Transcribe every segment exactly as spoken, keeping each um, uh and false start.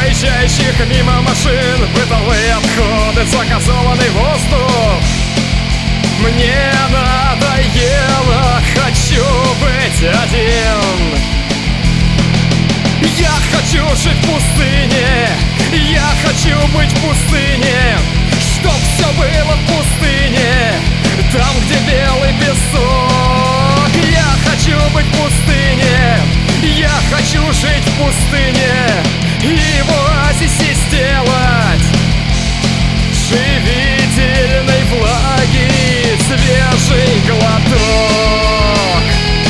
проезжающих мимо машин, бытовые отходы, загазованный воздух. Мне надоело, хочу быть один. Я хочу жить в пустыне, я хочу быть в пустыне, чтоб все было в пустыне, там, где белый песок. Я хочу быть в пустыне, я хочу жить в пустыне и в оазисе сделать живительной влаги свежий глоток.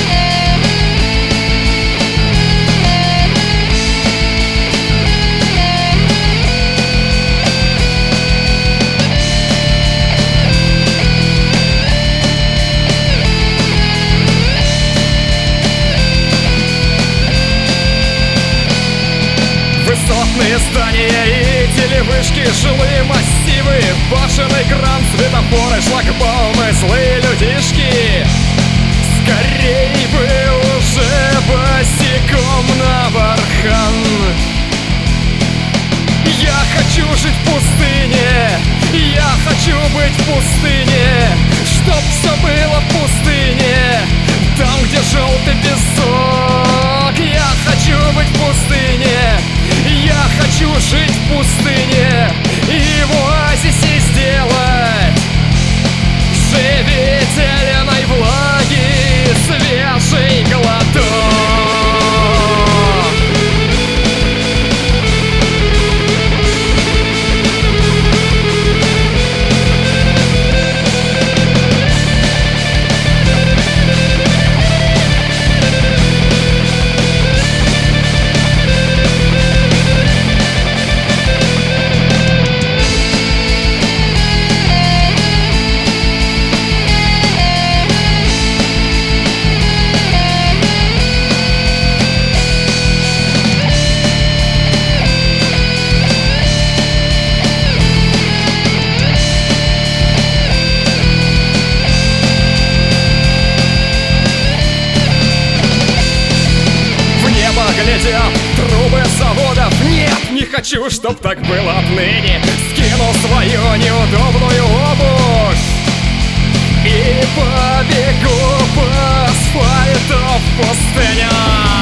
Высотные здания и телевышки, жилые массивы, башен, экран, светофоры, шлагбаумы, злые людишки. Скорей бы уже босиком на бархан. Я хочу жить в пустыне, я хочу быть в пустыне, чтоб все было в пустыне, там, где желтый песок. Я хочу быть в пустыне, я хочу жить в пустыне и в оазисе сделать живительной влаги свежий глоток. Глядя трубы заводов, нет, не хочу, чтоб так было отныне. Скину свою неудобную обувь и побегу по асфальту в пустыню.